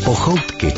Pochoutky.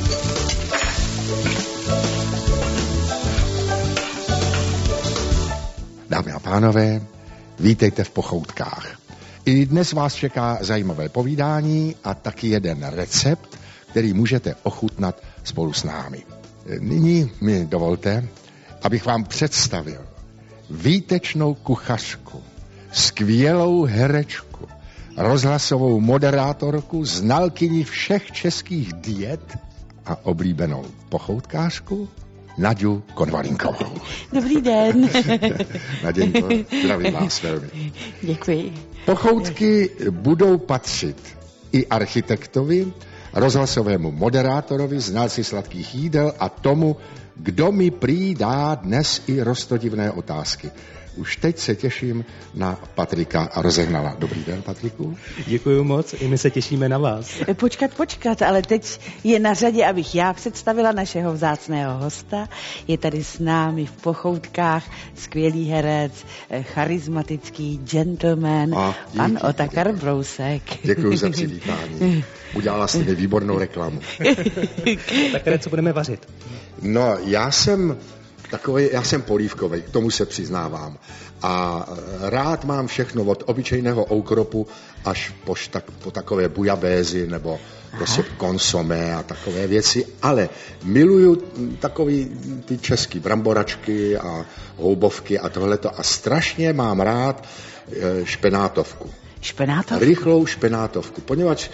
Dámy a pánové, vítejte v Pochoutkách. I dnes vás čeká zajímavé povídání a taky jeden recept, který můžete ochutnat spolu s námi. Nyní mi dovolte, abych vám představil výtečnou kuchařku, skvělou herečku, rozhlasovou moderátorku, znalkyni všech českých diet a oblíbenou pochoutkářku Naďu Konvalinkovou. Dobrý den. Naděnko, zdravím vás velmi. Děkuji. Pochoutky budou patřit i architektovi, rozhlasovému moderátorovi, znalci sladkých jídel a tomu, kdo mi prý dá dnes i roztodivné otázky. Už teď se těším na Patrika Rozehnala. Dobrý den, Patriku. Děkuji moc, i my se těšíme na vás. Počkat, ale teď je na řadě, abych já představila našeho vzácného hosta. Je tady s námi v Pochoutkách skvělý herec, charismatický gentleman, pan Otakar Brousek. Děkuji za přivítání. Udělala jste mi výbornou reklamu. Tak co budeme vařit? No, já jsem polívkovej, k tomu se přiznávám. A rád mám všechno od obyčejného oukropu až po takové bujabézy nebo prostě konsomé a takové věci, ale miluju takový ty český bramboračky a houbovky a tohleto a strašně mám rád špenátovku. Rychlou špenátovku, poněvadž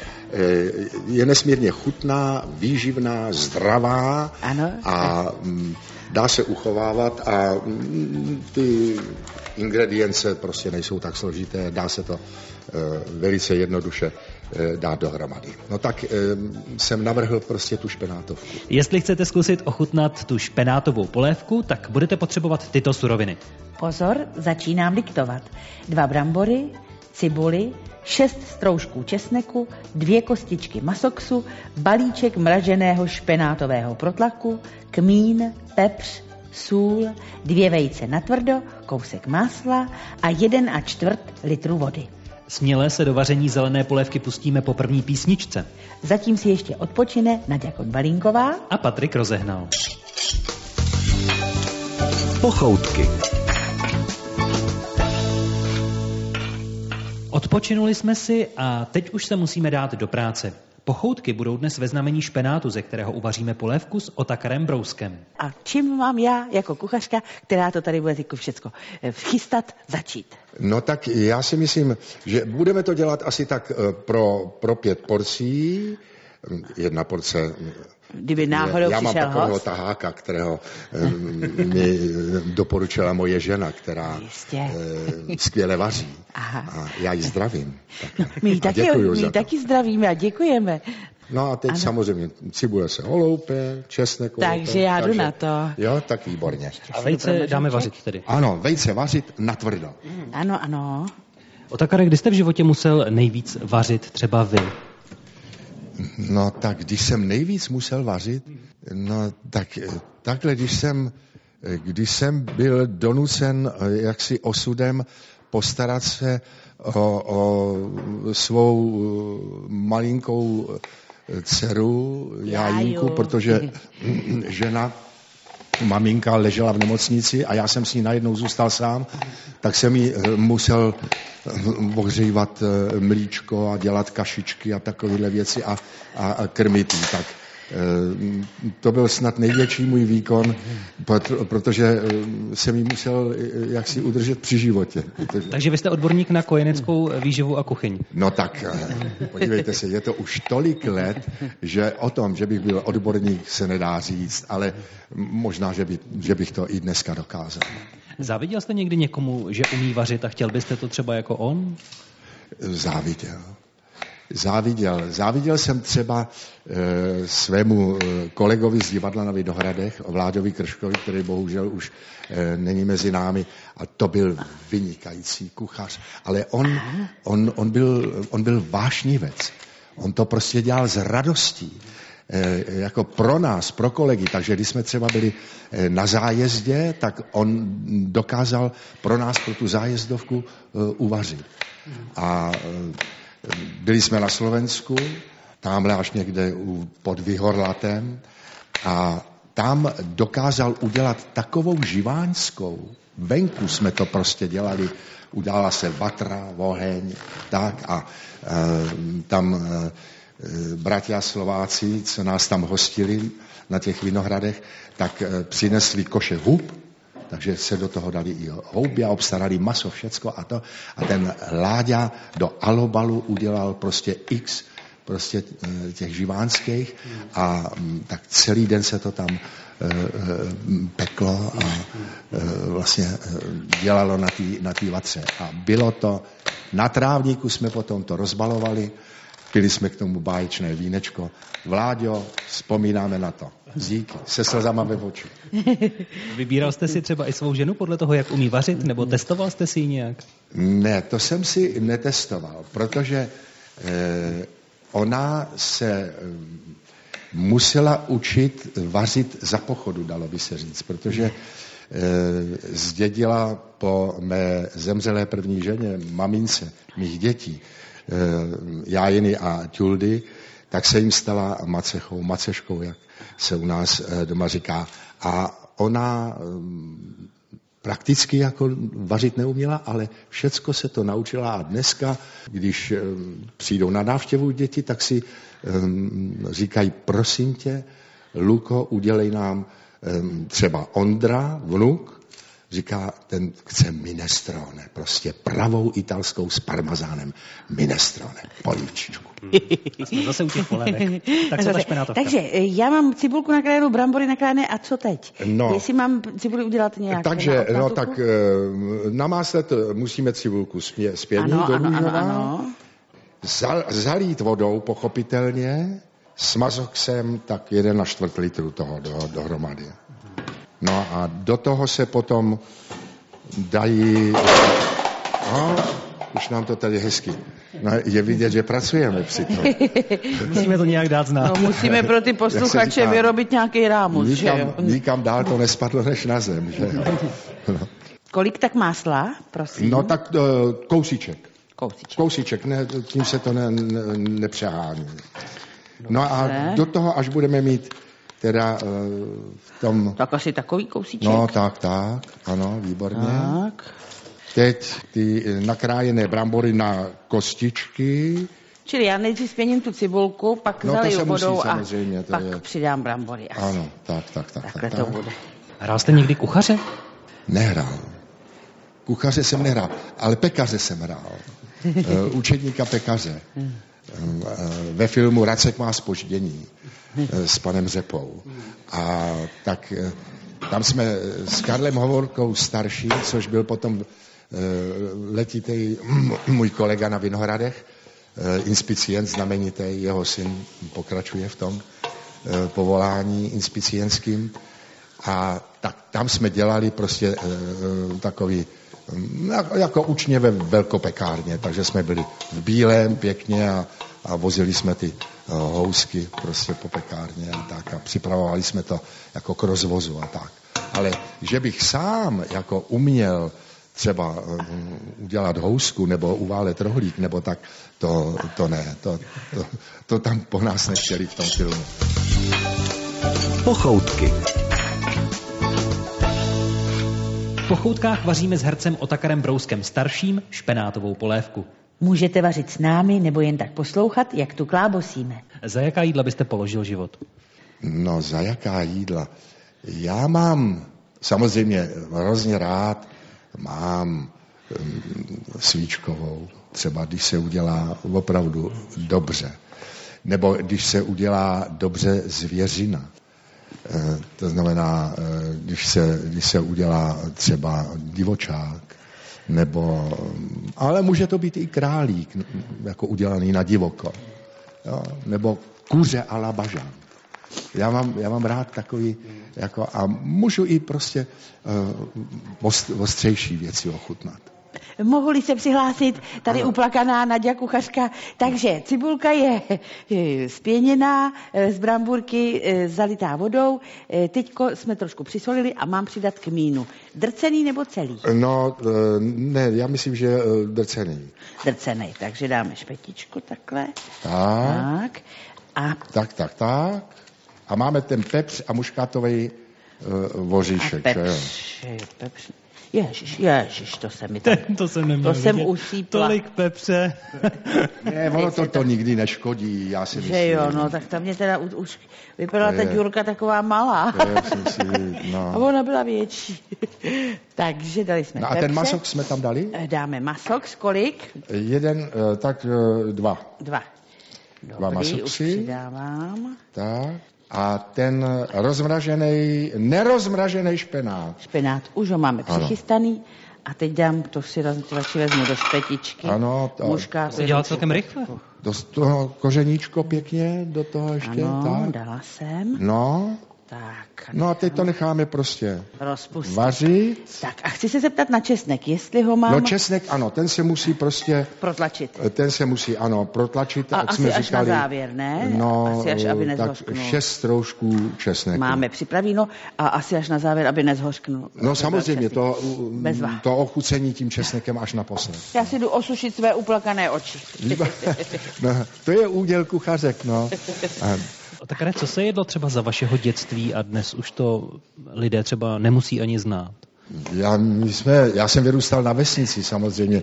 je nesmírně chutná, výživná, zdravá. Ano. A dá se uchovávat a ty ingredience prostě nejsou tak složité, dá se to velice jednoduše dát dohromady. No tak jsem navrhl prostě tu špenátovku. Jestli chcete zkusit ochutnat tu špenátovou polévku, tak budete potřebovat tyto suroviny. Pozor, začínám diktovat. 2 brambory, cibuli, 6 stroužků česneku, 2 kostičky masoxu, balíček mraženého špenátového protlaku, kmín, pepř, sůl, 2 vejce natvrdo, kousek másla a 1,25 litru vody. Směle se do vaření zelené polévky pustíme po první písničce. Zatím si ještě odpočine Naďa Konvalinková a Patrik Rozehnal. Pochoutky. Odpočinuli jsme si a teď už se musíme dát do práce. Pochoutky budou dnes ve znamení špenátu, ze kterého uvaříme polévku s Otakarem Brouskem. A čím mám já jako kuchařka, která to tady bude všecko chystat, začít? No tak já si myslím, že budeme to dělat asi tak pro 5 porcí. 1 porce. Kdyby náhodou já mám přišel takového host. taháka, kterého mi doporučila moje žena, která skvěle vaří. Aha. A já ji zdravím. My taky zdravíme a děkujeme. No a teď samozřejmě cibule se oloupe, česnek oloupe. Takže já jdu na to. Jo, tak výborně. A vejce dáme vařit tedy. Ano, vejce vařit natvrdo. Ano. Otakare, kdy jste v životě musel nejvíc vařit třeba vy? No tak když jsem nejvíc musel vařit, no tak takhle, když jsem byl donucen jaksi osudem postarat se o svou malinkou dceru, Jájinku, protože maminka ležela v nemocnici a já jsem s ní najednou zůstal sám, tak jsem jí musel ohřívat mlíčko a dělat kašičky a takovéhle věci a krmit jí. Tak to byl snad největší můj výkon, protože jsem jí musel jaksi udržet při životě. Takže vy jste odborník na kojeneckou výživu a kuchyň. No tak, podívejte se, je to už tolik let, že o tom, že bych byl odborník, se nedá říct, ale možná, že bych to i dneska dokázal. Záviděl jste někdy někomu, že umí vařit a chtěl byste to třeba jako on? Záviděl jsem třeba svému kolegovi z divadla na Vinohradech, Vláďovi Krškovi, který bohužel už není mezi námi, a to byl vynikající kuchař, ale on byl vášnivec. On to prostě dělal s radostí. Jako pro nás, pro kolegy, takže když jsme třeba byli na zájezdě, tak on dokázal pro nás, pro tu zájezdovku uvařit. A byli jsme na Slovensku tamhle až někde pod Vyhorlatem a tam dokázal udělat takovou živáňskou. Venku jsme to prostě dělali, udělala se vatra, oheň, tak a tam bratia Slováci, co nás tam hostili na těch vinohradech, tak přinesli koše hub, takže se do toho dali i houby a obstarali maso, všecko a to. A ten Láďa do alobalu udělal prostě x prostě těch živánských a tak celý den se to tam peklo a vlastně dělalo na té vatře. A bylo to, na trávníku jsme potom to rozbalovali, pili jsme k tomu báječné vínečko. Vláďo, vzpomínáme na to. Díky, se slzama ve oči. Vybíral jste si třeba i svou ženu podle toho, jak umí vařit, nebo testoval jste si ji nějak? Ne, to jsem si netestoval, protože ona se musela učit vařit za pochodu, dalo by se říct, protože zdědila po mé zemřelé první ženě, mamince, mých dětí, Jájiny a Tuldy, tak se jim stala maceškou, jak se u nás doma říká. A ona prakticky jako vařit neuměla, ale všecko se to naučila a dneska, když přijdou na návštěvu děti, tak si říkají, prosím tě, Luko, udělej nám třeba Ondra, vnuk, říká, ten chce minestrone, prostě pravou italskou s parmazánem, minestrone, polívčičku. Jsme zase u těch polévek. Tak co ta špenátovka? Takže já mám cibulku nakrájenou, brambory nakrájené a co teď? No, jestli mám cibuli udělat nějak. Takže, no tak namáslet musíme cibulku zpěvní do růžová, ano. Zalít vodou, pochopitelně, s mazoxem tak 1,25 litru toho dohromady. No a do toho se potom dají, už nám to tady hezky, no, je vidět, že pracujeme při tom. Musíme to nějak dát znát. No, musíme pro ty posluchače vyrobit nějaký rámus, nikam dál to nespadlo než na zem, že jo. No. Kolik tak másla, prosím? No tak kousíček, ne, tím se to nepřehání. No a do toho, až budeme mít teda v tom... Tak asi takový kousíček? No tak, ano, výborně. Tak. Teď ty nakrájené brambory na kostičky. Čili já nejdřív spěním tu cibulku, pak zaliju vodou a pak přidám brambory. Asi. Ano, tak. Takhle to bude. Hrál jste někdy kuchaře? Nehrál. Kuchaře jsem nehrál, ale pekaře jsem hrál. Učedníka pekaře. Ve filmu Racek má zpoždění s panem Řepou. A tak tam jsme s Karlem Hovorkou starší, což byl potom letitej můj kolega na Vinohradech, inspicient znamenitý, jeho syn pokračuje v tom povolání inspicientským. A tak tam jsme dělali prostě takový jako učně ve velkopekárně, takže jsme byli v bílém pěkně a vozili jsme ty housky prostě po pekárně a tak a připravovali jsme to jako k rozvozu a tak. Ale že bych sám jako uměl třeba udělat housku nebo uválet rohlík nebo tak, to ne. To tam po nás nechtěli v tom filmu. Pochoutky. V Pochoutkách vaříme s hercem Otakarem Brouskem starším špenátovou polévku. Můžete vařit s námi nebo jen tak poslouchat, jak tu klábosíme. Za jaká jídla byste položil život? No, za jaká jídla? Já mám samozřejmě hrozně rád, mám svíčkovou, třeba když se udělá opravdu dobře. Nebo když se udělá dobře zvěřina. To znamená, když se udělá třeba divočák, nebo, ale může to být i králík, jako udělaný na divoko, jo, nebo kuře a la bažan. Já mám rád takový, jako, a můžu i prostě ostřejší věci ochutnat. Mohu-li se přihlásit, tady uplakaná Naďa kuchařka. Takže cibulka je spěněná, z bramburky zalitá vodou. Teďko jsme trošku přisolili a mám přidat kmínu. Drcený nebo celý? No, ne, já myslím, že drcený. Drcený, takže dáme špetičku takhle. Tak. A Tak. A máme ten pepř a muškátový voříšek. Pepř. Ježiš, to se mi tak... To jsem neměl To jsem vidět. usípla. Tolik pepře. Ne, ono to nikdy neškodí, já si myslím. Že jo, no, tak tam mě teda už vypadala ta děurka taková malá. No. A ona byla větší. Takže dali jsme No a ten masok jsme tam dali? Dáme masok, kolik? Jeden, tak 2. 2. Dva masokři. Už přidávám. Tak. A ten nerozmražený špenát. Špenát, už ho máme přichystaný. A teď dám, to si radši vezmu do špetičky. Ano. Muška, To dělá celkem rychle. Do toho kořeníčko pěkně, do toho ještě. Ano, tak. dala jsem. No. Tak. No a teď to necháme prostě rozpustit. Vařit. Tak a chci se zeptat na česnek, jestli ho mám... No česnek, ano, ten se musí prostě... Protlačit. Ten se musí, ano, protlačit. A jak asi jsme až říkali, na závěr, ne? No, asi až, aby nezhořknul. tak 6 stroužků česneku. Máme připravíno a asi až na závěr, aby nezhořknul. No samozřejmě, to ochucení tím česnekem až naposled. Já si jdu osušit své uplakané oči. No, to je úděl kuchařek, no. Otakare, co se jedlo třeba za vašeho dětství a dnes už to lidé třeba nemusí ani znát? Já jsem vyrůstal na vesnici samozřejmě,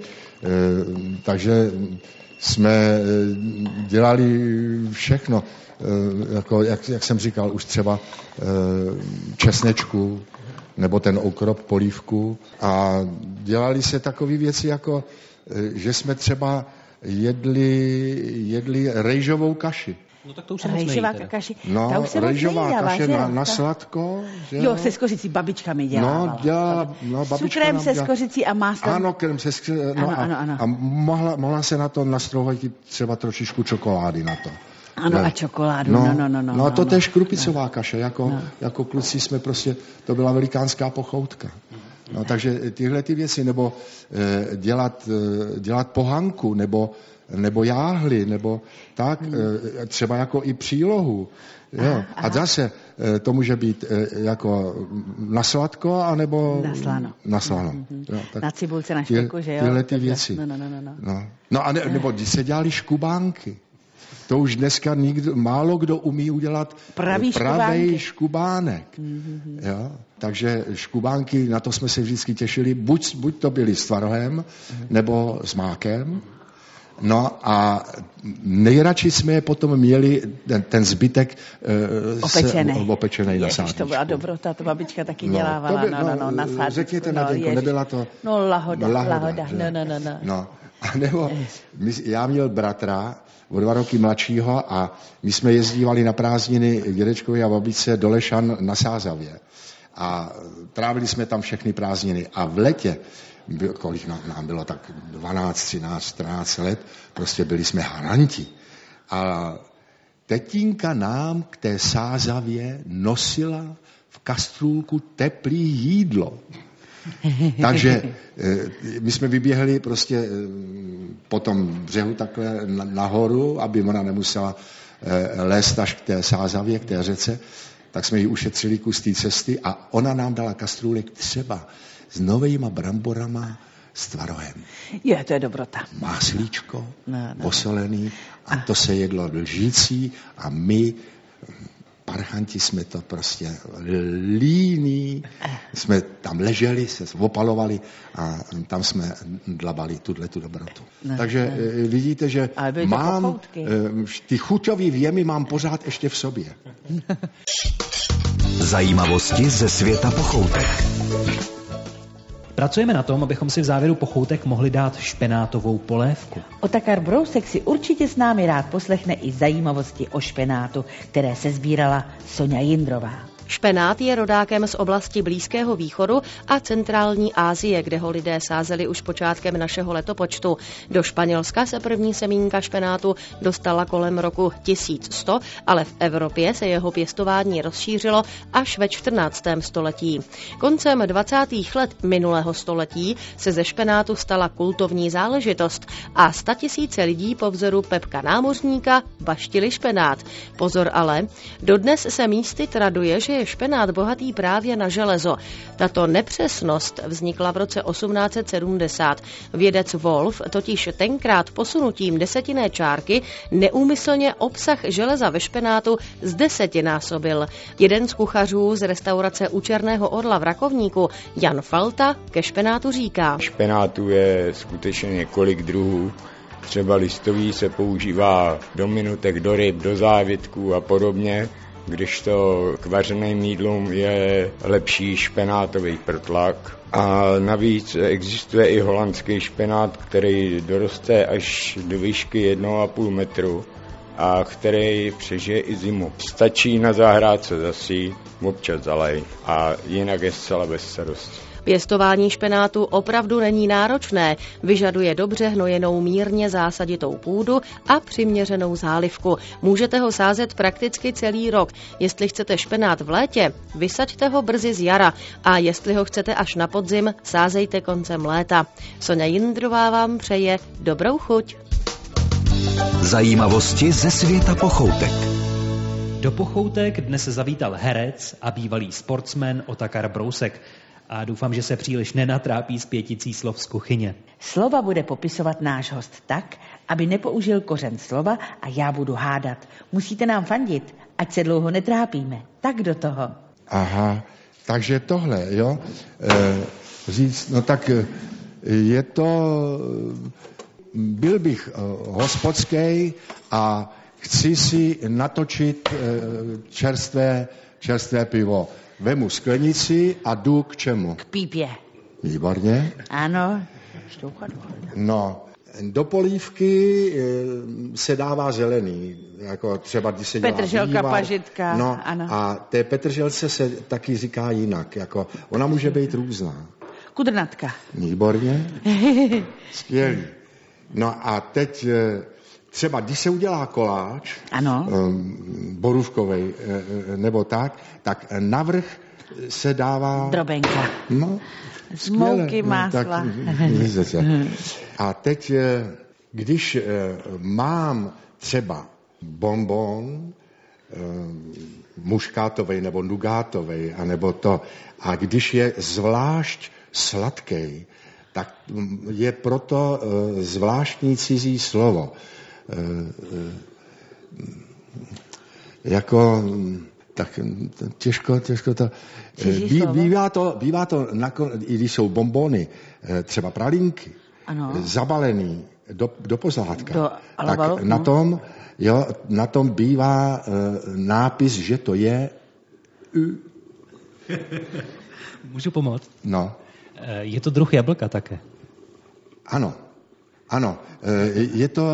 takže jsme dělali všechno, jako, jak jsem říkal, už třeba česnečku nebo ten okrop, polívku a dělali se takové věci jako, že jsme třeba jedli rejžovou kaši. No tak to už se moc nejí teda. Kaši. No, rejžová kaše na sladko. Že? Jo, se skořicí babička mi dělala. Babička cukrem se skořicí a máslem. Ano, krem se skořicí. Ano. A mohla se na to nastrouhat třeba trošičku čokolády na to. Ano, a čokoládu, No a to též krupicová kaše, jako kluci jsme prostě, to byla velikánská pochoutka. No, takže tyhle ty věci, nebo dělat pohanku, nebo jáhly, nebo tak, třeba jako i přílohu. Jo. A zase to může být jako na sladko, anebo na slano. Jo, tak na cibulce, na špeku, že jo? Tyhle ty věci. No a nebo když se dělali škubánky. To už dneska málo kdo umí udělat pravý škubánek. Jo? Takže škubánky, na to jsme se vždycky těšili, buď to byly s tvarohem, nebo s mákem. No a nejradši jsme je potom měli ten zbytek opečenej na sádličku. To byla dobrota, to babička taky dělávala na sádličku. Řekněte, Nadějko, nebyla to... Lahoda. No. A nebo já měl bratra, o 2 roky mladšího a my jsme jezdívali na prázdniny k dědečkovi a babičce do Lešan na Sázavě. A trávili jsme tam všechny prázdniny. A v letě, kolik nám bylo, tak 12, 13, 14 let, prostě byli jsme haranti. A tetínka nám k té Sázavě nosila v kastrůlku teplý jídlo. Takže my jsme vyběhli prostě po tom břehu takhle nahoru, aby ona nemusela lézt až k té Sázavě, k té řece, tak jsme jí ušetřili kus té cesty a ona nám dala kastrůlek třeba s novejma bramborama s tvarohem. To je dobrota. Máslíčko, posolený a to se jedlo lžící a my parchanti jsme to prostě líní, jsme tam leželi, se opalovali a tam jsme dlabali tu dobrotu. Takže vidíte, že mám ty chuťové věmy mám pořád ještě v sobě. Zajímavosti ze světa pochoutek. Pracujeme na tom, abychom si v závěru pochoutek mohli dát špenátovou polévku. Otakar Brousek si určitě s námi rád poslechne i zajímavosti o špenátu, které se sbírala Soňa Jindrová. Špenát je rodákem z oblasti Blízkého východu a centrální Asie, kde ho lidé sázeli už počátkem našeho letopočtu. Do Španělska se první semínka špenátu dostala kolem roku 1100, ale v Evropě se jeho pěstování rozšířilo až ve 14. století. Koncem 20. let minulého století se ze špenátu stala kultovní záležitost a 100 000 lidí po vzoru Pepka Námořníka baštili špenát. Pozor ale, dodnes se místy traduje, že je špenát bohatý právě na železo. Tato nepřesnost vznikla v roce 1870. Vědec Wolf totiž tenkrát posunutím desetinné čárky neúmyslně obsah železa ve špenátu zdesetnásobil. Jeden z kuchařů z restaurace U Černého orla v Rakovníku, Jan Falta, ke špenátu říká: Špenátu je skutečně několik druhů. Třeba listový se používá do minutek, do ryb, do závitků a podobně, kdežto k vařeným jídlům je lepší špenátový prtlak. A navíc existuje i holandský špenát, který doroste až do výšky 1,5 metru a který přežije i zimu. Stačí na zahrádce zasít, občas zalej a jinak je zcela bez starosti. Pěstování špenátu opravdu není náročné, vyžaduje dobře hnojenou mírně zásaditou půdu a přiměřenou zálivku. Můžete ho sázet prakticky celý rok. Jestli chcete špenát v létě, vysaďte ho brzy z jara a jestli ho chcete až na podzim, sázejte koncem léta. Soňa Jindrová vám přeje dobrou chuť. Zajímavosti ze světa pochoutek. Do Pochoutek dnes zavítal herec a bývalý sportsman Otakar Brousek. A doufám, že se příliš nenatrápí s 5 slov z kuchyně. Slova bude popisovat náš host tak, aby nepoužil kořen slova a já budu hádat. Musíte nám fandit, ať se dlouho netrápíme. Tak do toho. Aha, takže tohle, jo? Říct, no tak je to... Byl bych hospodský a chci si natočit čerstvé pivo. Vemu sklenici a jdu k čemu? K pípě. Výborně. Ano. No, do polívky se dává zelený, jako třeba když se dělá petrželka, pažitka. No, ano. a té petrželce se taky říká jinak, jako ona může být různá. Kudrnatka. Výborně. Skvělý. No a teď třeba, když se udělá koláč, ano. borůvkovej nebo tak navrch se dává... Drobenka. No, z mouky, másla. A teď, když mám třeba bonbon, muškátovej nebo nugátovej, anebo to, a když je zvlášť sladký, tak je proto zvláštní cizí slovo. Jako, tak těžko to... Bývá to i když jsou bonbony, třeba pralinky, ano. Zabalený do pozlátka, tak na tom bývá nápis, že to je Můžu pomoct? No. Je to druh jablka také. Ano, je to,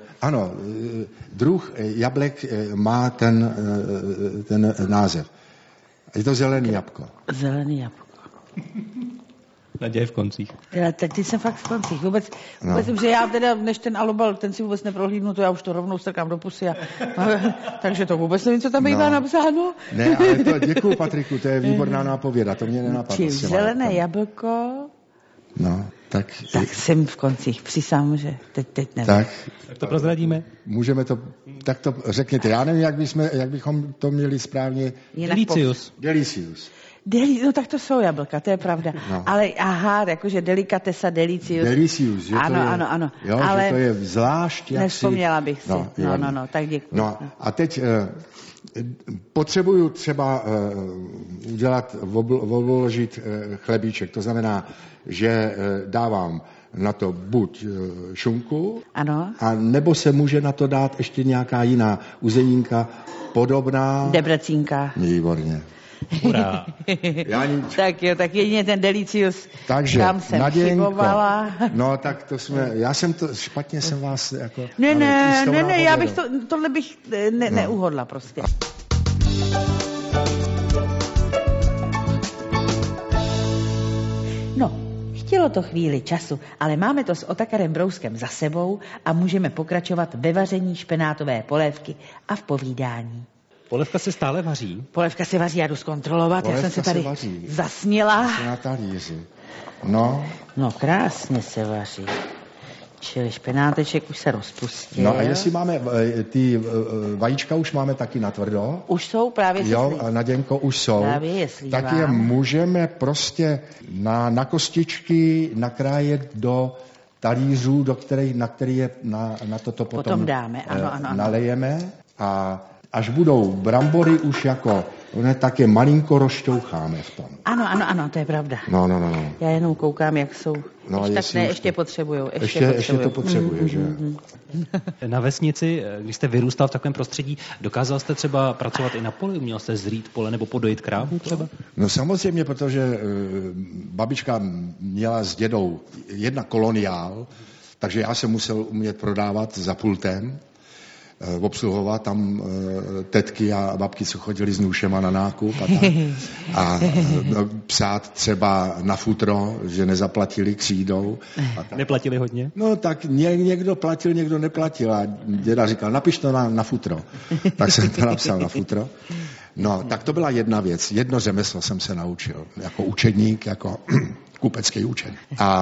druh jablek má ten název. Je to zelený jabko. Zelený jabko. Naděje v koncích. Teď jsem fakt v koncích. Vůbec že já teda, než ten alobal, ten si vůbec neprohlídnu, to já už to rovnou strkám do pusy. Takže to vůbec nevím, co tam bývá napsáno. Ne, ale to děkuju, Patriku, to je výborná nápověda, to mě nenapadlo. Zelené jablko. No, tak jsem v koncích, přisám, že teď nevím. Tak to prozradíme. Můžeme to, tak to řekněte. Já nevím, jak bychom to měli správně. Delicious. No tak to jsou jablka, to je pravda. No. Ale jakože delikatesa, delicious. Že ano. Jo, ale že to je zvlášť. Nevzpomněla bych si. No, tak děkuji. No, a teď potřebuju třeba obložit chlebíček. To znamená, že dávám na to buď šunku, ano. A nebo se může na to dát ještě nějaká jiná uzenínka podobná. Debrecínka. Výborně. Hurá. Tak jo, tak jedině ten delicious. Takže tam jsem přibovala. No tak to jsme, špatně jsem vás jako... Ne, já bych tohle bych neuhodla prostě. Chtělo to chvíli času, ale máme to s Otakarem Brouskem za sebou a můžeme pokračovat ve vaření špenátové polévky a v povídání. Polévka se stále vaří? Polévka se vaří, já jdu zkontrolovat, Polévka já jsem se tady vaří. zasněla. Na talíři. No. No krásně se vaří. Čili špenáteček už se rozpustil. No a jestli máme, ty vajíčka už máme taky natvrdo. Už jsou právě se Jo, a Naděnko už jsou. Právě je slívám. Tak je můžeme prostě na kostičky nakrájet do talířů, na který je na toto potom dáme, ano. nalejeme a až budou brambory už jako, tak je malinko rozšťoucháme v tom. Ano, to je pravda. No. Já jenom koukám, jak jsou. No, tak ne, ještě potřebujou. Ještě to potřebuje, že? Na vesnici, když jste vyrůstal v takovém prostředí, dokázal jste třeba pracovat i na poli? Uměl jste zrít pole nebo podojit krávu třeba? No samozřejmě, protože babička měla s dědou jedna koloniál, takže já jsem musel umět prodávat za pultem, obsluhovat tam tetky a babky, co chodili s nůšema na nákup a psát třeba na futro, že nezaplatili křídou. Neplatili hodně? No tak někdo platil, někdo neplatil a děda říkal, napiš to na futro. Tak jsem to napsal na futro. No, tak to byla jedna věc. Jedno řemeslo jsem se naučil, jako učedník, jako kupecký učeník.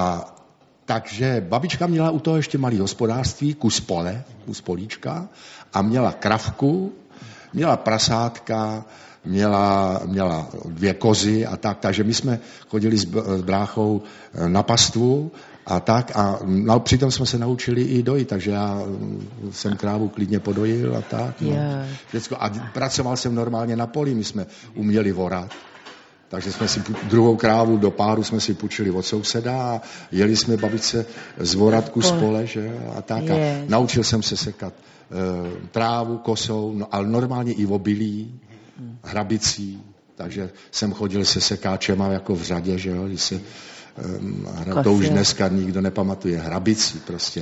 Takže babička měla u toho ještě malý hospodářství, kus políčka a měla kravku, měla prasátka, měla 2 kozy a tak, takže my jsme chodili s bráchou na pastvu a tak a přitom jsme se naučili i dojit, takže já jsem krávu klidně podojil a tak. No. A pracoval jsem normálně na poli, my jsme uměli vorat. Takže jsme si druhou krávu do páru jsme si půjčili od souseda a jeli jsme babičce z voratku z pole, že a tak. A naučil jsem se sekat trávu kosou, no, ale normálně i obilí, hrabicí, takže jsem chodil se sekáčema jako v řadě, že jo, když se to už dneska nikdo nepamatuje. Hrabicí prostě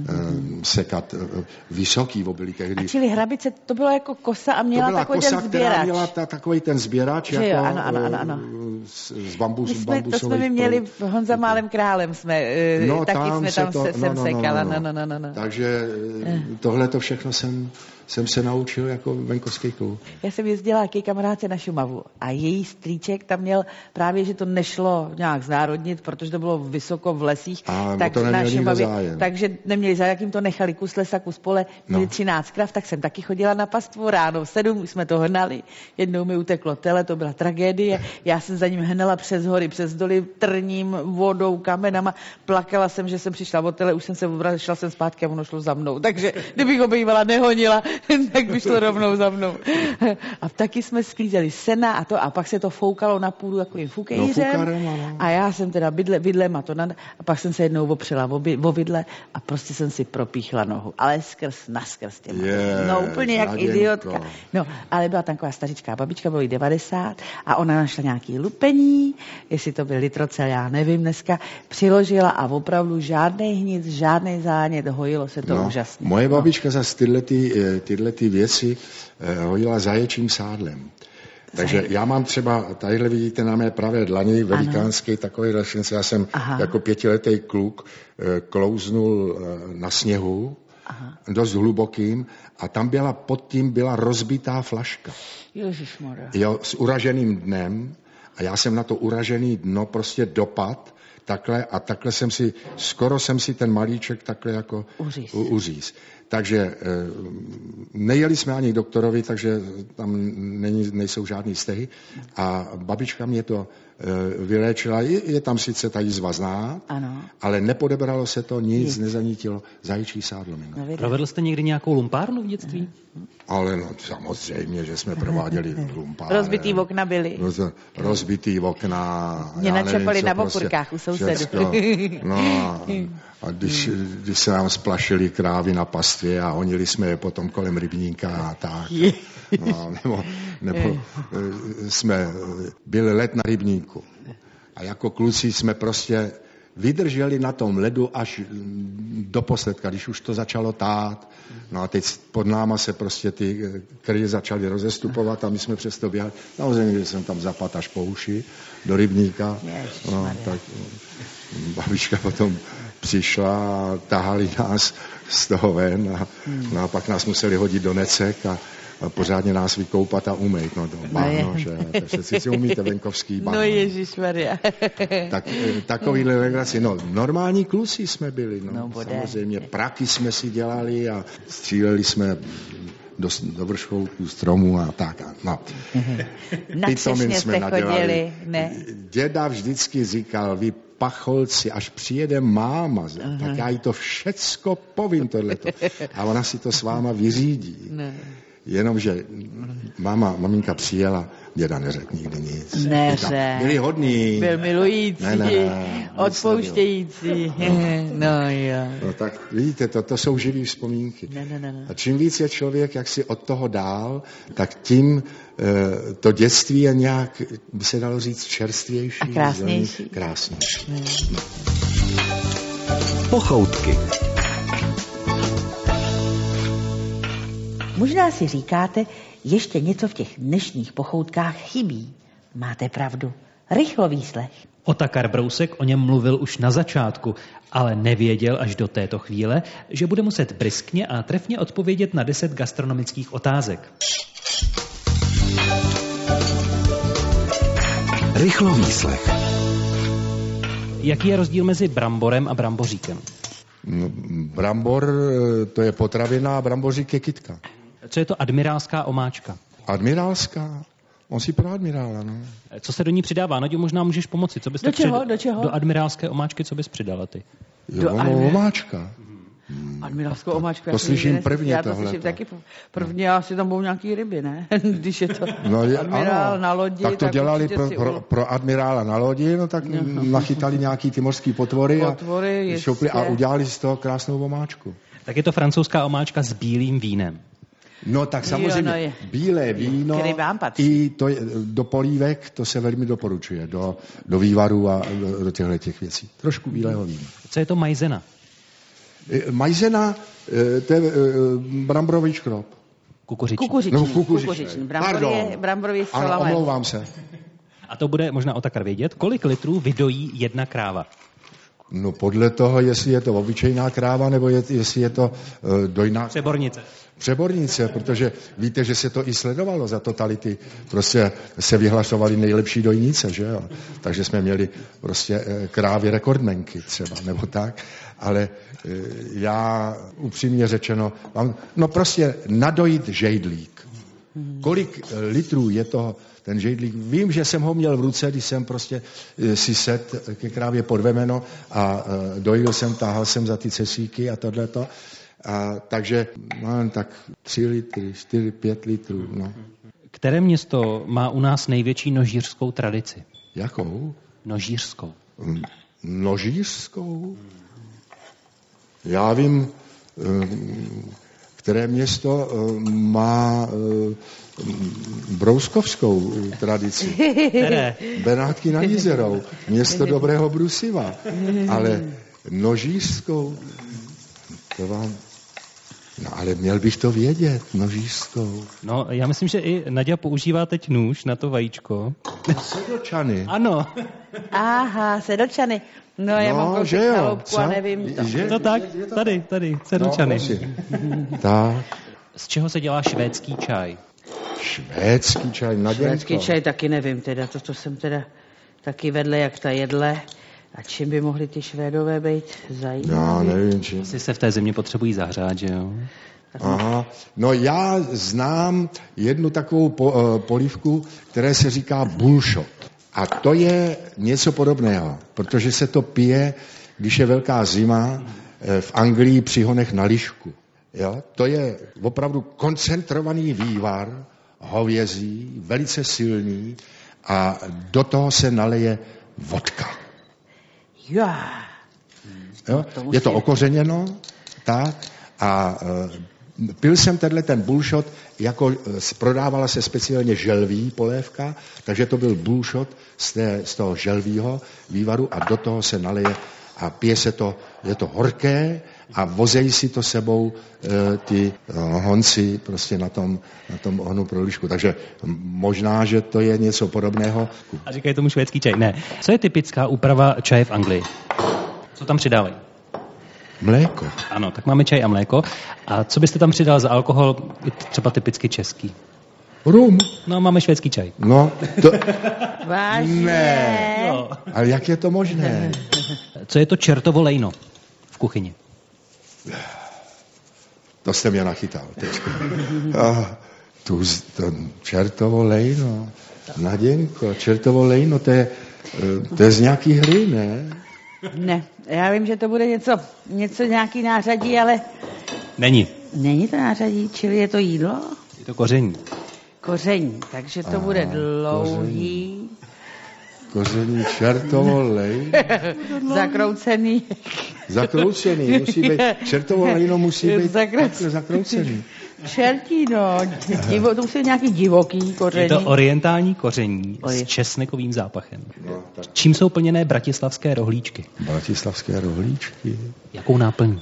sekat vysoký obilí tehdy. A čili hrabice, to bylo jako kosa a měla takový ten sběrač. Která měla takový ten sběrač, že jako ano. z bambusových. To jsme my měli v Honza Málem králem, taky jsme tam sem sekala. No. Takže tohle to všechno jsem se naučil jako venkovský kluk. Já jsem jezdila k její kamarádce na Šumavu a její strýček tam měl právě, že to nešlo nějak znárodnit, protože to bylo vysoko v lesích, tak na Šumavě, takže neměli zájem, jak jim to nechali kus lesa, kus pole, měli 13 krav, tak jsem taky chodila na pastvu ráno v 7, už jsme to hnali, jednou mi uteklo tele, to byla tragédie, já jsem za ním hnala přes hory, přes doly, trním, vodou, kamenama, plakala jsem, že jsem přišla od tele, už jsem se obrala, šla jsem zpátky a ono šlo za mnou, takže kdybych ho bývala nehonila, tak by šlo rovnou za mnou. A taky jsme sklízeli sena a pak se to foukalo na půdu takovým fukejřem. A já jsem teda vidlem a pak jsem se jednou opřela o vidle a prostě jsem si propíchla nohu. Ale naskrz těma. No úplně jak idiotka. No, ale byla taková stařičká babička, bylo jí 90 a ona našla nějaký lupení, jestli to byl litrocel, já nevím dneska, přiložila a opravdu žádnej hnic, žádnej zánět, hojilo se to úžasně. Moje babička zase tyhle věci hodila zaječím sádlem. Takže já mám třeba, tadyhle vidíte na mé pravé dlani, velikánský takový lešnice, já jsem jako 5letý kluk klouznul na sněhu, dost hlubokým, a tam pod tím byla rozbitá flaška. Ježišmarja. Jo, s uraženým dnem a já jsem na to uražený dno prostě dopad, takhle skoro jsem si ten malíček takhle jako uříz. Takže nejeli jsme ani k doktorovi, takže tam nejsou žádný stehy a babička mě to vyléčila. Je tam sice ta jizva znát, ale nepodebralo se to, nic nezanítilo, zajíčí sádlo. Provedl jste někdy nějakou lumpárnu v dětství? Ale samozřejmě, že jsme prováděli lumpárnu. Rozbitý okna byly. Rozbitý okna. Mě načapali na okurkách u sousedů. No a když se nám splašily krávy na pastvě a honili jsme je potom kolem rybníka a tak. Nebo byl let na rybníku. A jako kluci jsme prostě vydrželi na tom ledu až do posledka, když už to začalo tát. No a teď pod náma se prostě ty kryje začaly rozestupovat a my jsme přesto běhali. Samozřejmě, že jsem tam zapadl až po uši do rybníka. No, tak babička potom přišla a tahali nás z toho ven a pak nás museli hodit do necek a pořádně nás vykoupat a umýt. No to báhno, že? Všetci si umíte venkovský báhno. No ježišmarja. Tak, takovýhle legraci. No, normální kluci jsme byli. No samozřejmě. Praky jsme si dělali a stříleli jsme do vrcholků stromů a tak. No. Na Třešně jste chodili, ne? Děda vždycky říkal, vy pacholci, až přijede máma, tak já jí to všecko povím tohleto. A ona si to s váma vyřídí. Ne. Jenomže maminka přijela, děda neřekl nikdy nic. Byli hodní. Byl milující, odpouštějící. No jo. No tak vidíte, to jsou živý vzpomínky. Ne. A čím víc je člověk, jak si od toho dál, tak tím to dětství je nějak, by se dalo říct, čerstvější. A krásnější. Krásnější. No. Pochoutky. Možná si říkáte, ještě něco v těch dnešních pochoutkách chybí. Máte pravdu. Rychlo výslech. Otakar Brousek o něm mluvil už na začátku, ale nevěděl až do této chvíle, že bude muset bryskně a trefně odpovědět na 10 gastronomických otázek. Rychlo výslech. Jaký je rozdíl mezi bramborem a bramboříkem? No, brambor to je potravina a brambořík je kytka. Co je to admirálská omáčka? Admirálská? On si pro admirála, no. Co se do ní přidává? Naďo, možná můžeš pomoci. Co byste do čeho? Do admirálské omáčky, co bys přidala ty? Omáčka. Admirálskou omáčku. To slyším prvně tohle. Já to slyším taky prvně, asi tam budou nějaký ryby, ne? Když je to admirál na lodi. Tak to dělali pro admirála na lodi, no tak nachytali nějaký ty mořský potvory a udělali z toho krásnou omáčku. Tak je to francouzská omáčka s bílým vínem. No tak samozřejmě bílé víno i to je, do polívek, to se velmi doporučuje, do vývaru a do těch věcí. Trošku bílého vína. Co je to majzena? Majzena, to je bramborový škrob. Kukuřičný. Bramborový salami. Ano, omlouvám se. A to bude možná Otakar vědět, kolik litrů vydojí jedna kráva? No podle toho, jestli je to obyčejná kráva, nebo jestli je to dojná... Přebornice, protože víte, že se to i sledovalo za totality. Prostě se vyhlašovaly nejlepší dojnice, že jo? Takže jsme měli prostě krávy rekordmenky třeba, nebo tak. Ale já upřímně řečeno, no prostě nadojit žejdlík. Kolik litrů je toho ten žejdlík? Vím, že jsem ho měl v ruce, když jsem prostě si set ke krávě pod vemeno a dojil jsem, táhal jsem za ty cesíky a tohleto. A takže mám tak 3 litry, 4, 5 litrů. No. Které město má u nás největší nožířskou tradici? Jakou? Nožířskou. Nožířskou? Já vím, které město má brouskovskou tradici. Které? Benátky nad Jizerou. Město dobrého brusiva. Ale nožířskou, to vám... No ale měl bych to vědět, nožířskou. No, já myslím, že i Naďa používá teď nůž na to vajíčko. Sedlčany. Ano. Aha, sedlčany. No, já mám kousek na loupku a nevím. To tak, tady, sedlčany. No, tak. Z čeho se dělá švédský čaj? Švédský čaj, Naděnko. Švédský čaj taky nevím teda, to jsem teda taky vedle jak ta jedle. A čím by mohli ty Švédové být zajímaví? Já nevím, čím. Asi se v té zimě potřebují zahřát, že jo? Aha. No já znám jednu takovou polívku, které se říká bullshot. A to je něco podobného, protože se to pije, když je velká zima, v Anglii při honech na lišku. Jo? To je opravdu koncentrovaný vývar, hovězí, velice silný a do toho se naleje vodka. Jo? Je to okořeněno, tak, a pil jsem ten bullshot, jako prodávala se speciálně želví polévka, takže to byl bullshot z toho želvího vývaru a do toho se naleje a pije se to, je to horké a vozejí si to sebou ty honci prostě na tom ohnu pro lišku. Takže možná, že to je něco podobného. A říkají tomu švédský čaj. Ne. Co je typická úprava čaje v Anglii? Co tam přidávají? Mléko. Ano, tak máme čaj a mléko. A co byste tam přidal za alkohol, třeba typicky český? Rum. No, máme švédský čaj. No, to... Vážně? Ne. No. Ale jak je to možné? Co je to čertovo lejno v kuchyni? To jste mě nachytal teď. To čertovo lejno. Naděnko, čertovo lejno, to je z nějaký hry, ne? Ne, já vím, že to bude něco nějaký nářadí, ale... Není. Není to nářadí, čili je to jídlo? Je to koření. Koření, takže to bude dlouhý. Koření čertovo lejno. Zakroucený. Zakroucený, musí být. Čertovo lejno musí být zakroucený. Čertí, no. To musí být nějaký divoký koření. Je to orientální koření s česnekovým zápachem. No, čím jsou plněné bratislavské rohlíčky? Bratislavské rohlíčky? Jakou náplní?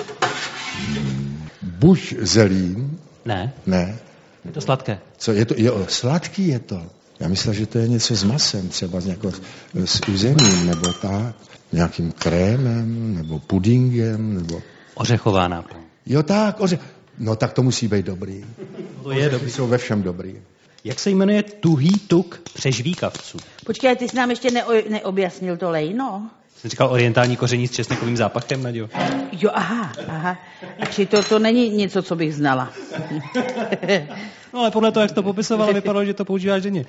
Buď zelín. Ne. Ne. Je to sladké. Co je to? Sladký je to. Já myslím, že to je něco s masem, třeba s uzením, nebo tak. Nějakým krémem, nebo pudingem, nebo... Ořechová náplň. Jo, tak, no tak to musí být dobrý. To je dobrý. Jsou ve všem dobrý. Jak se jmenuje tuhý tuk přežvíkavců? Počkej, ty jsi nám ještě neobjasnil to lejno? Jsem říkal orientální koření s česnekovým zápachem, Naďo. Jo, aha. Či to není něco, co bych znala. No ale podle toho, jak jsi to popisovala, vypadalo, že to používáš denně.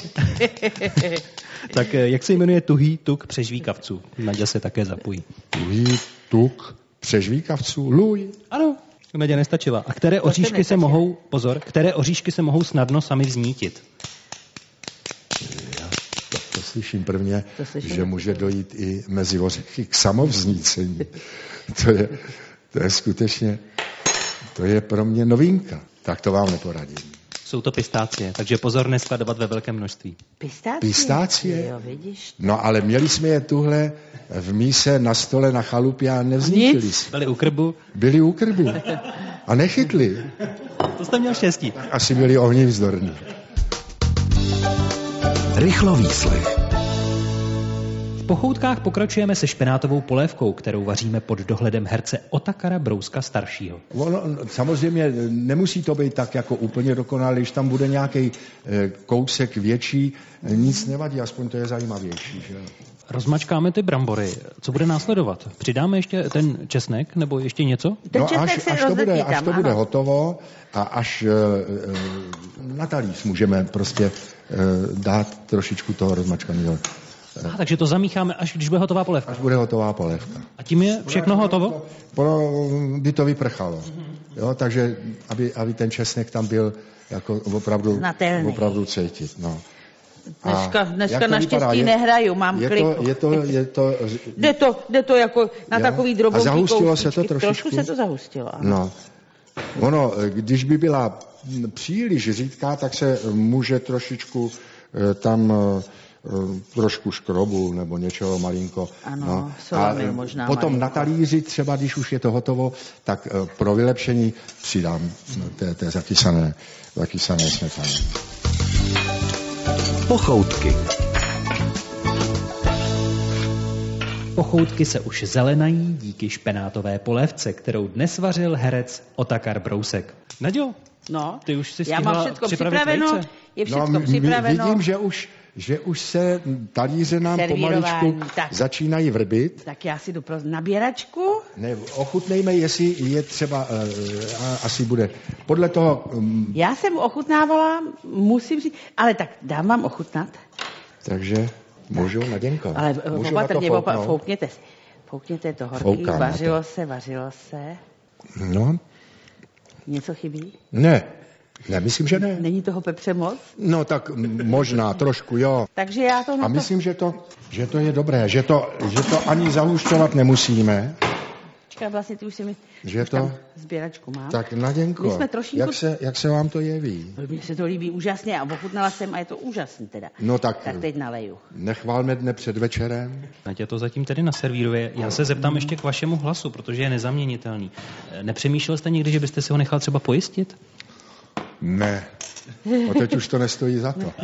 Tak jak se jmenuje tuhý tuk přežvíkavců? Naďa se také zapojí. Tuhý tuk přežvíkavců? Luj. Ano, Naďa nestačila. A které oříšky se mohou snadno sami vznítit? To slyším prvně, že může dojít i mezi ořechy k samovznícení. To je skutečně, to je pro mě novinka. Tak to vám neporadím. Jsou to pistácie, takže pozor neskladovat ve velkém množství. Pistácie? Jo, vidíš. No ale měli jsme je tuhle v míse na stole na chalupě a nevznikli. Byli u krbu. A nechytli. To jste měl štěstí. Asi byli ohnivzdorní. Rychlovýslech. V pochoutkách pokračujeme se špenátovou polévkou, kterou vaříme pod dohledem herce Otakara Brouska staršího. Samozřejmě nemusí to být tak jako úplně dokonalý, když tam bude nějaký kousek větší, nic nevadí, aspoň to je zajímavější. Že? Rozmačkáme ty brambory. Co bude následovat? Přidáme ještě ten česnek nebo ještě něco? Až to bude hotovo a až na talíř můžeme prostě dát trošičku toho rozmačkaného. Takže to zamícháme, až když bude hotová polévka. Až bude hotová polévka. A tím je všechno hotovo? By to vyprchalo. Jo, takže aby ten česnek tam byl jako opravdu cítit. No. Dneska naštěstí nehraju, mám kliku. Jde to jako na takový droboučí kousíčky. A zahustilo se to trošičku? Trošku se to zahustilo, ano. No. Ono, když by byla příliš řídká, tak se může trošičku tam trošku škrobu nebo něčeho malinko. Ano, solamy možná potom malinko. Na talíři třeba, když už je to hotovo, tak pro vylepšení přidám té zakysané smetany. Pochoutky. Pochoutky se už zelenají díky špenátové polévce, kterou dnes vařil herec Otakar Brousek. Naďo, ty už si stihla mám všechno připraveno, vejce? Je všechno připraveno. Vidím, že už se talíře nám pomaličku začínají vrbit. Tak já si jdu pro nabíračku. Ne, ochutnejme, jestli je třeba, asi bude. Podle toho... Já jsem ochutnávala, musím říct, ale tak dám vám ochutnat. Takže můžu, Naděnko. Ale opatrně, foukněte to horký, vařilo se. No. Něco chybí? Ne, myslím, že ne. Není toho pepře moc? No tak možná, trošku, jo. Takže já to... A myslím, že to je dobré, že to ani zahušťovat nemusíme. Počkej, vlastně ty už si mi... Že to? Sběračku mám. Tak Naděnko, My jsme trošinku... jak se vám to jeví? Mně se to líbí úžasně a ochutnala jsem a je to úžasný teda. No tak teď naleju. Nechválme dne před večerem. Natě to zatím tedy naservíruje. Já se zeptám ještě k vašemu hlasu, protože je nezaměnitelný. Nepřemýšlel jste někdy, že byste si ho nechal třeba pojistit? Ne. A teď už to nestojí za to.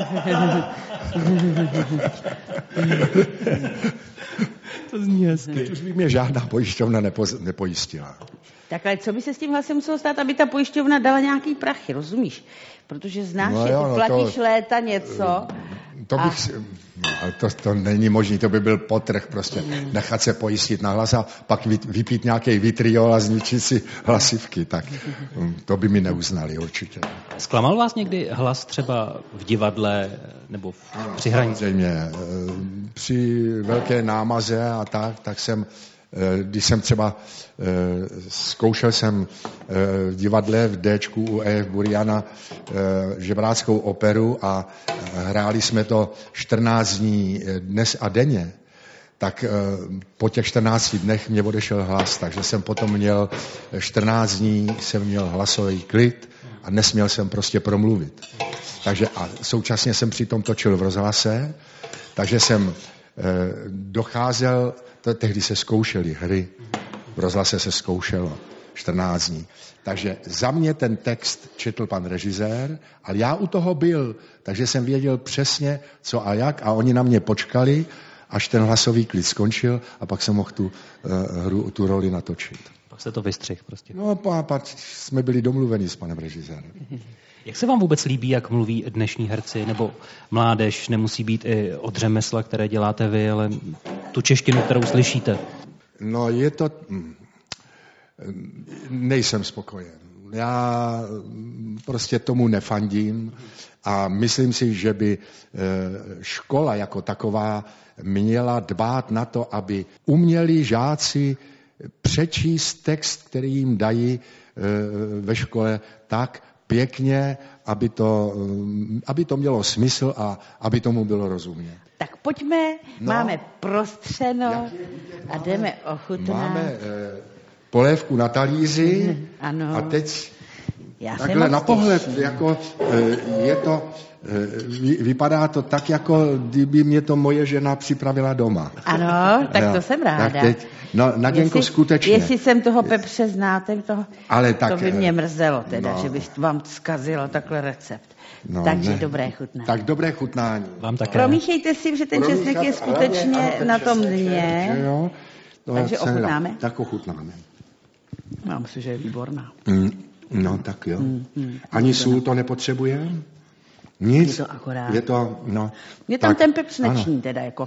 To zní hezky. Teď už by mě žádná pojišťovna nepojistila. Tak ale co by se s tím hlasem muselo stát, aby ta pojišťovna dala nějaký prachy, rozumíš? Protože znáš, že ty platíš léta něco. To bych to není možné, to by byl potrh prostě nechat se pojistit na hlas a pak vypít nějaký vitriol a zničit si hlasivky, tak to by mi neuznali určitě. Zklamal vás někdy hlas třeba v divadle nebo při hraní? Samozřejmě. Při velké námaze a tak jsem, když jsem třeba zkoušel jsem v divadle v Dčku u E.F. Buriana žebráckou operu a hráli jsme to 14 dní dnes a denně, tak po těch 14 dnech mě odešel hlas, takže jsem potom měl 14 dní, jsem měl hlasový klid a nesměl jsem prostě promluvit. Takže a současně jsem přitom točil v rozhlase, takže jsem docházel, tehdy se zkoušely hry, v rozhlase se zkoušelo 14 dní. Takže za mě ten text četl pan režisér, ale já u toho byl, takže jsem věděl přesně, co a jak a oni na mě počkali, až ten hlasový klid skončil a pak jsem mohl tu roli natočit. Pak se to vystřih prostě. No a pak jsme byli domluveni s panem režisérem. Jak se vám vůbec líbí, jak mluví dnešní herci, nebo mládež, nemusí být i od řemesla, které děláte vy, ale tu češtinu, kterou slyšíte? No je to... Nejsem spokojen. Já prostě tomu nefandím a myslím si, že by škola jako taková měla dbát na to, aby uměli žáci přečíst text, který jim dají ve škole tak pěkně, aby to mělo smysl a aby tomu bylo rozumět. Tak pojďme, máme prostřeno a jdeme ochutnat. Máme polévku na talíři a teď takhle na pohled, jako je to, vypadá to tak, jako kdyby mě to moje žena připravila doma. Ano, tak to jsem ráda. Tak teď, Naděnko, skutečně. Jestli jsem toho pepře znáte, ale tak, to by mě mrzelo teda, že bych vám zkazila takhle recept. Takže dobré chutnání. Tak dobré chutnání. Vám také. Promíchejte si, že ten česnek je skutečně na tom dně. Takže ochutnáme. Tak ochutnáme. Já myslím, že je výborná. No tak jo. Ani sůl to nepotřebuje? Nic. Je to akorát. Je to, no. Je tam ten pepř neční teda jako.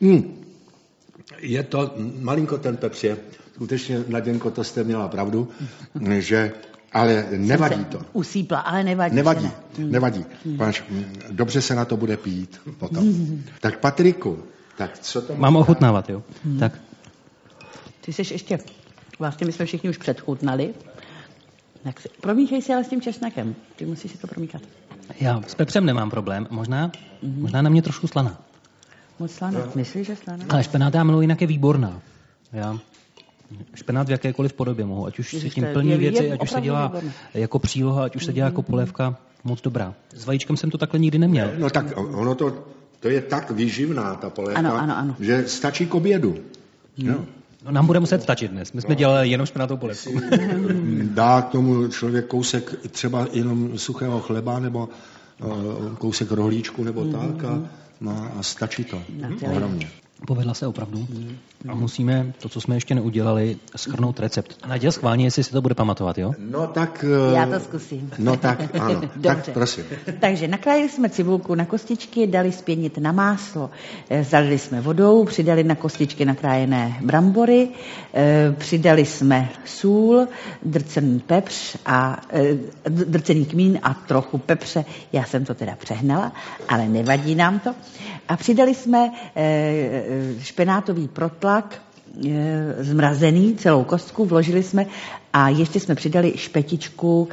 Je to, malinko ten pepř je. Skutečně, Naděnko, to jste měla pravdu, že, ale nevadí to. Usípla, ale nevadí. Nevadí. Dobře se na to bude pít potom. Tak Patriku, tak co to... Mám ochutnávat, jo? Tak. Ty jsi ještě... Vlastně my jsme všichni už předchutnali. Tak promíchej si ale s tím česnekem. Ty musíš si to promíchat. Já s pepřem nemám problém. Možná na mě trošku slaná. Moc slaná. Myslíš, že slaná? Ale špenát já miluji, jinak je výborná. Já špenát v jakékoliv podobě mohu. Ať už se tím plní věci, ať už se dělá jako příloha, ať už se dělá jako polévka. Moc dobrá. S vajíčkem jsem to takhle nikdy neměl. No tak ono to je tak výživná, ta polévka, ano. že stačí k obědu. No. No, nám bude muset stačit dnes. My jsme dělali jenom špenátovou polévku. Dá k tomu člověk kousek třeba jenom suchého chleba nebo kousek rohlíčku nebo tak a stačí to. Ohromně. Povedla se opravdu. A musíme, to, co jsme ještě neudělali, shrnout recept. Naděl schválně, jestli si to bude pamatovat, jo? No tak... Já to zkusím. No tak, ano. Tak prosím. Takže nakrájeli jsme cibulku na kostičky, dali zpěnit na máslo. Zalili jsme vodou, přidali na kostičky nakrájené brambory, přidali jsme sůl, drcený pepř a drcený kmín a trochu pepře. Já jsem to teda přehnala, ale nevadí nám to. A přidali jsme špenátový protlak zmrazený, celou kostku, vložili jsme a ještě jsme přidali špetičku.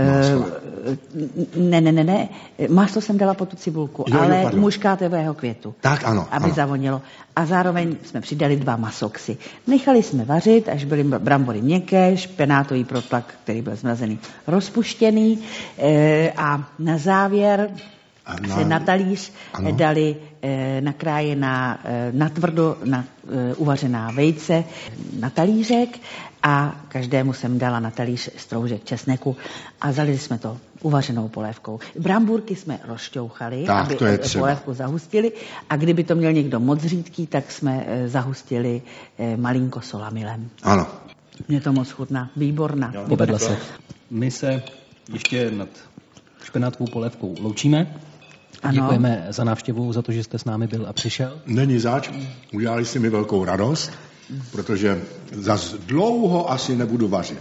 Ne. Máslo jsem dala po tu cibulku, ale muškátového květu. Tak ano. Aby zavonilo. A zároveň jsme přidali 2 masoxy. Nechali jsme vařit, až byly brambory měkké, špenátový protlak, který byl zmrazený, rozpuštěný. A na závěr se na talíř dali nakrájená natvrdo uvařená vejce na talířek a každému jsem dala na talíř stroužek česneku a zalili jsme to uvařenou polévkou. Brambůrky jsme rozšťouchali, aby polévku zahustili a kdyby to měl někdo moc řídký, tak jsme zahustili malinko solamilem. Ano. Mě to moc chutná, výborná. Povedla se. My se ještě nad špenátkovou polévkou loučíme. Ano. Děkujeme za návštěvu, za to, že jste s námi byl a přišel. Není zač, udělali jste mi velkou radost, protože zas dlouho asi nebudu vařit.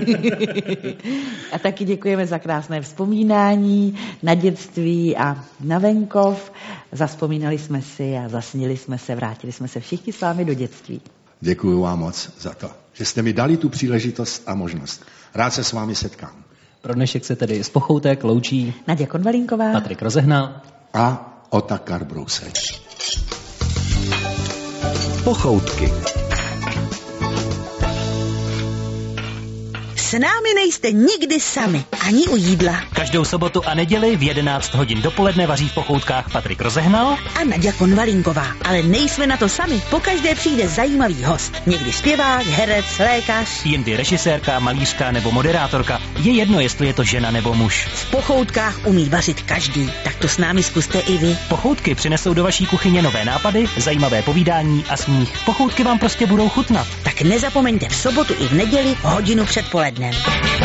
A taky děkujeme za krásné vzpomínání na dětství a na venkov. Zavzpomínali jsme si a zasnili jsme se, vrátili jsme se všichni s vámi do dětství. Děkuji vám moc za to, že jste mi dali tu příležitost a možnost. Rád se s vámi setkám. Pro dnešek se tedy z Pochoutek loučí Naděja Konvalinková, Patrik Rozehnal a Otakar Brousek. Pochoutky. S námi nejste nikdy sami, ani u jídla. Každou sobotu a neděli v 11 hodin dopoledne vaří v Pochoutkách Patrik Rozehnal a Naděja Konvalinková. Ale nejsme na to sami, pokaždé přijde zajímavý host. Někdy zpěvák, herec, lékař. Jindy režisérka, malířka nebo moderátorka. Je jedno, jestli je to žena nebo muž. V Pochoutkách umí vařit každý, tak to s námi zkuste i vy. Pochoutky přinesou do vaší kuchyně nové nápady, zajímavé povídání a smích. Pochoutky vám prostě budou chutnat. Tak nezapomeňte v sobotu i v neděli hodinu před polednem.